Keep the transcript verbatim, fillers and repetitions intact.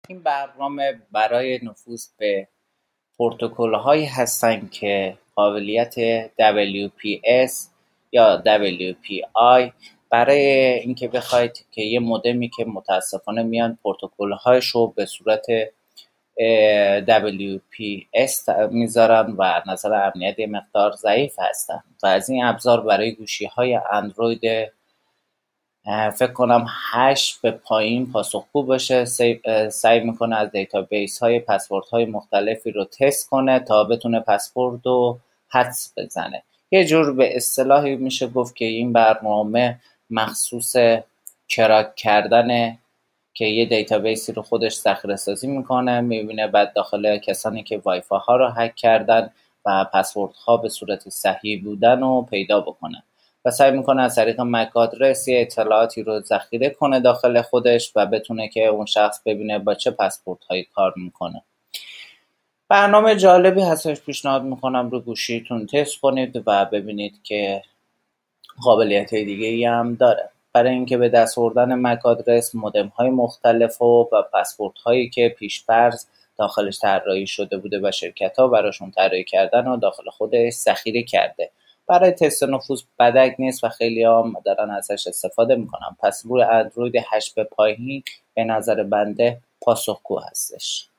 این برنامه برای نفوذ به پروتکل‌هایی هستند که قابلیت دبلیو پی اس یا دبلیو پی آی برای اینکه بخواید که یه مودمی که متاسفانه میان پروتکل‌هایش رو به صورت دبلیو پی اس میذارن و از نظر امنیت یه مقدار ضعیف هستن و از این ابزار برای گوشی‌های اندروید فکر کنم هشت به پایین پاسخگو باشه. سعی میکنه از دیتابیس های پسورد های مختلفی رو تست کنه تا بتونه پسورد رو حدس بزنه. یه جور به اصطلاحی میشه گفت که این برنامه مخصوص کراک کردن که یه دیتابیسی رو خودش ذخیره سازی میکنه، میبینه بعد داخل کسانی که وایفای ها رو هک کردن و پسورد ها به صورت صحیح بودن رو پیدا بکنه و سعی میکنه از طریق مک آدرس یه اطلاعاتی رو ذخیره کنه داخل خودش و بتونه که اون شخص ببینه با چه پسورد هایی کار میکنه. برنامه جالبی هستش، پیشنهاد میکنم رو گوشیتون تست کنید و ببینید که قابلیت دیگه ای هم داره. برای اینکه به دست آوردن مک آدرس، مودم های مختلف و پسورد هایی که پیش‌فرض داخلش طراحی شده بوده و شرکت ها براشون طراحی کردن و داخل خودش ذخیره کرده. برای تست نفوذ بدک نیست و خیلی هم دارن ازش استفاده میکنن. پس روی اندروید هشت به پایین به نظر بنده پاسخگو هستش.